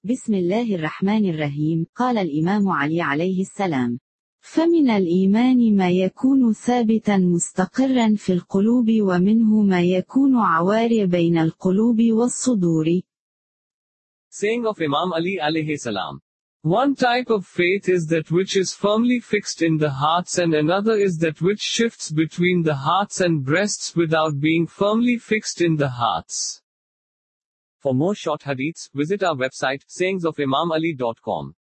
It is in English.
بسم الله الرحمن الرحيم. قال الإمام علي عليه السلام: فمن الإيمان ما يكون ثابتا مستقرا في القلوب ومنه ما يكون عوار بين القلوب والصدور. Saying of Imam Ali alayhi salam. One type of faith is that which is firmly fixed in the hearts, and another is that which shifts between the hearts and breasts without being firmly fixed in the hearts. For more short hadiths, visit our website, sayingsofimamali.com.